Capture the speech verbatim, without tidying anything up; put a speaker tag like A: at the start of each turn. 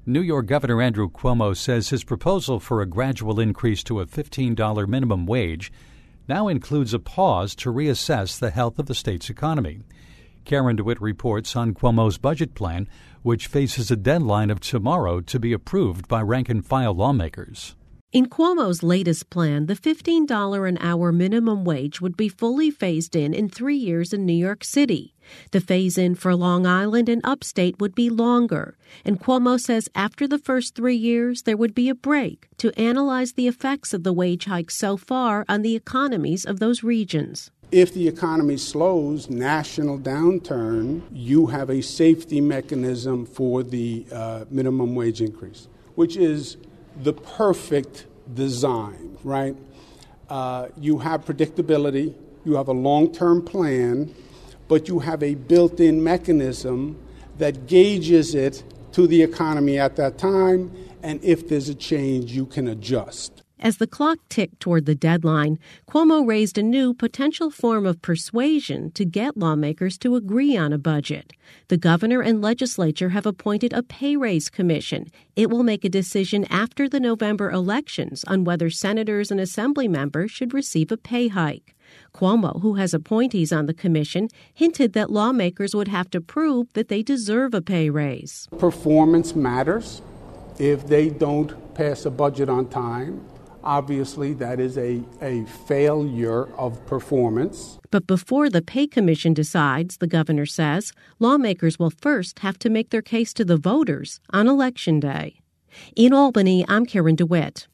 A: New York Governor Andrew Cuomo says his proposal for a gradual increase to a fifteen dollars minimum wage now includes a pause to reassess the health of the state's economy. Karen DeWitt reports on Cuomo's budget plan, which faces a deadline of tomorrow to be approved by rank-and-file lawmakers.
B: In Cuomo's latest plan, the fifteen dollars an hour minimum wage would be fully phased in in three years in New York City. The phase-in for Long Island and upstate would be longer, and Cuomo says after the first three years there would be a break to analyze the effects of the wage hike so far on the economies of those regions.
C: If the economy slows, national downturn, you have a safety mechanism for the uh, minimum wage increase, which is the perfect design, right? Uh, you have predictability, you have a long-term plan, but you have a built-in mechanism that gauges it to the economy at that time, and if there's a change, you can adjust.
B: As the clock ticked toward the deadline, Cuomo raised a new potential form of persuasion to get lawmakers to agree on a budget. The governor and legislature have appointed a pay raise commission. It will make a decision after the November elections on whether senators and assembly members should receive a pay hike. Cuomo, who has appointees on the commission, hinted that lawmakers would have to prove that they deserve a pay raise.
C: Performance matters. If they don't pass a budget on time, obviously, that is a, a failure of performance.
B: But before the Pay Commission decides, the governor says, lawmakers will first have to make their case to the voters on Election Day. In Albany, I'm Karen DeWitt.